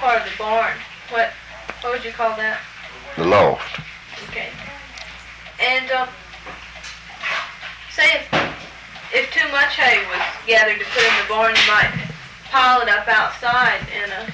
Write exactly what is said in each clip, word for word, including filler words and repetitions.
part of the barn. What what would you call that? The loft. Okay. And um, say if if too much hay was gathered to put in the barn, you might pile it up outside in a.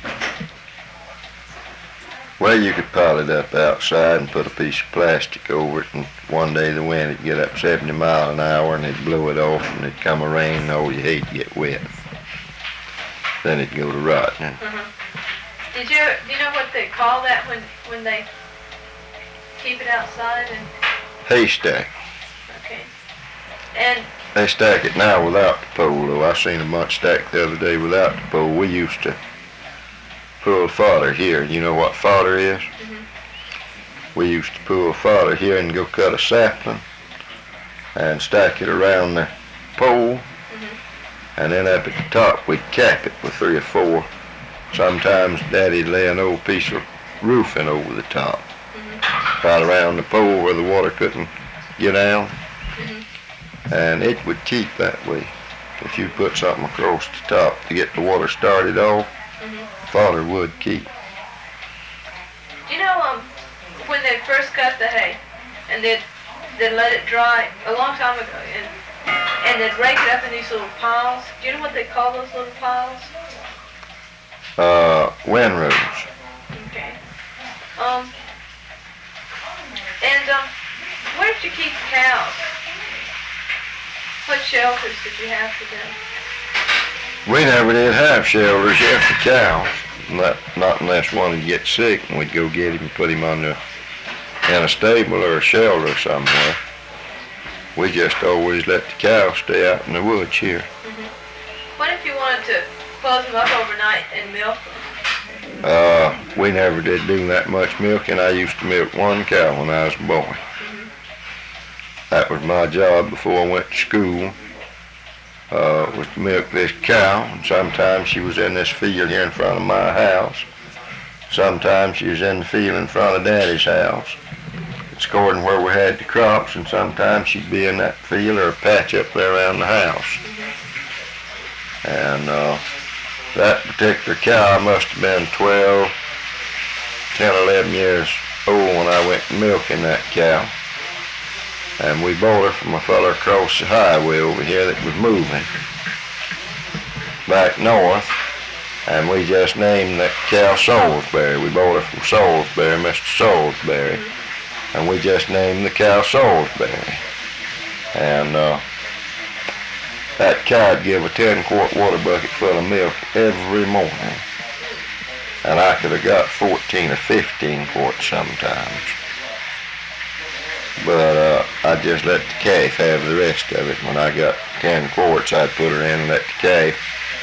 Well, you could pile it up outside and put a piece of plastic over it, and one day the wind would get up seventy miles an hour and it'd blow it off, and it'd come a rain and all your hay'd get wet. Then it'd go to rotting. Uh-huh. Did you do you know what they call that when when they keep it outside and? Haystack. Okay. And They stack it now without the pole, though. I seen a bunch stacked the other day without the pole. We used to pull fodder here. You know what fodder is? Mm-hmm. We used to pull fodder here and go cut a sapling and stack it around the pole, Mm-hmm. and then up at the top we'd cap it with three or four. Sometimes Daddy'd lay an old piece of roofing over the top, Mm-hmm. right around the pole where the water couldn't get down, Mm-hmm. and it would keep that way. If you put something across the top to get the water started off, Mm-hmm. fodder would keep. Do you know um when they first cut the hay and they'd they'd let it dry a long time ago and and they'd rake it up in these little piles? Do you know what they call those little piles? Uh, windrows. Okay. Um. And um, where did you keep cows? What shelters did you have for them? We never did have shelters yet for cows, not, not unless one would get sick and we'd go get him and put him on the, in a stable or a shelter somewhere. We just always let the cows stay out in the woods here. Mm-hmm. What if you wanted to close them up overnight and milk them? Uh, we never did do that much milking. I used to milk one cow when I was a boy. Mm-hmm. That was my job before I went to school. Uh, was to milk this cow, and sometimes she was in this field here in front of my house. Sometimes she was in the field in front of Daddy's house. It's according where we had the crops, and sometimes she'd be in that field or a patch up there around the house. Mm-hmm. And uh, that particular cow must have been twelve, ten, eleven years old when I went milking that cow. And we bought her from a fella across the highway over here that was moving back north, and we just named that cow Salisbury. We bought her from Salisbury, Mister Salisbury, and we just named the cow Salisbury. And uh, that cow'd give a ten quart water bucket full of milk every morning, and I could have got fourteen or fifteen quarts sometimes. But uh, I just let the calf have the rest of it. When I got ten quarts, I'd put her in and let the calf.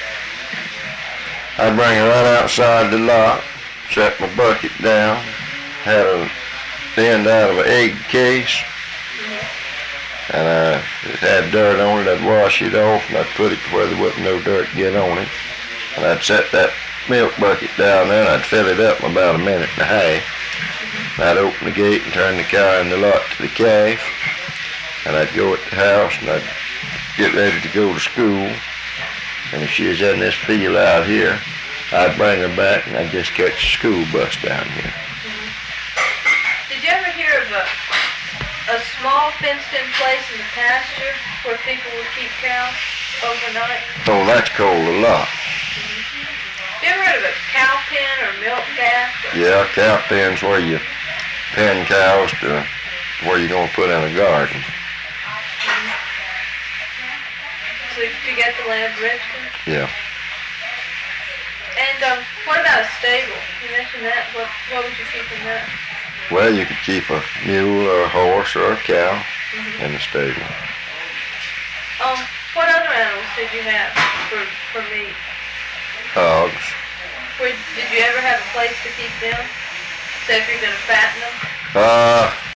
I'd bring her right outside the lot, set my bucket down, had a, the end out of an egg case, and uh, it had dirt on it. I'd wash it off, and I'd put it to where there wasn't no dirt get on it. And I'd set that milk bucket down there, and I'd fill it up in about a minute and a half. I'd open the gate and turn the cow in the lot to the calf, and I'd go at the house and I'd get ready to go to school. And if she was in this field out here, I'd bring her back and I'd just catch the school bus down here. Mm-hmm. Did you ever hear of a, a small fenced-in place in the pasture where people would keep cows overnight? Oh, that's called a lot. Mm-hmm. You ever heard of a cow pen or milk calf? Yeah, cow pen's where you pen cows to where you're going to put in a garden. Mm-hmm. So to get the land registered? Yeah. And um, what about a stable? You mentioned that. What what would you keep in that? Well, you could keep a mule or a horse or a cow Mm-hmm. in the stable. Um, what other animals did you have for for meat? Hogs. Where, did you ever have a place to keep them? Say if you're going to fatten them? Uh,